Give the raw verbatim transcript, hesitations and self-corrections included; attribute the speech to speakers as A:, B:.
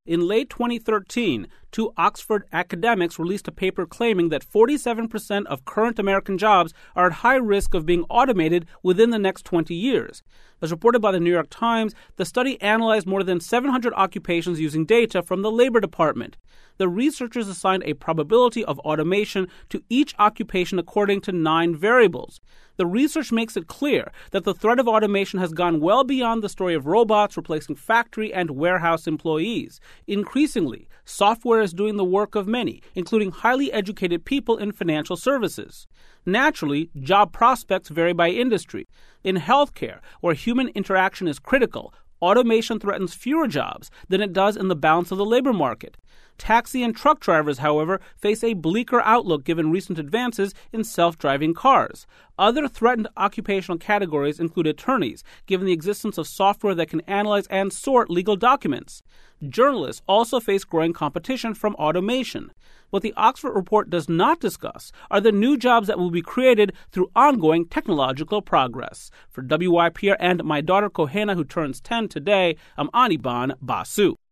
A: In late twenty thirteen, two Oxford academics released a paper claiming that forty-seven percent of current American jobs are at high risk of being automated within the next twenty years. As reported by the New York Times, the study analyzed more than seven hundred occupations using data from the Labor Department. The researchers assigned a probability of automation to each occupation according to nine variables. The research makes it clear that the threat of automation has gone well beyond the story of robots replacing factory and warehouse employees. Increasingly, software is doing the work of many, including highly educated people in financial services. Naturally, job prospects vary by industry. In healthcare, where human interaction is critical, automation threatens fewer jobs than it does in the balance of the labor market. Taxi and truck drivers, however, face a bleaker outlook given recent advances in self-driving cars. Other threatened occupational categories include attorneys, given the existence of software that can analyze and sort legal documents. Journalists also face growing competition from automation. What the Oxford report does not discuss are the new jobs that will be created through ongoing technological progress. For W Y P R and my daughter Kohena, who turns ten today, I'm Anirban Basu.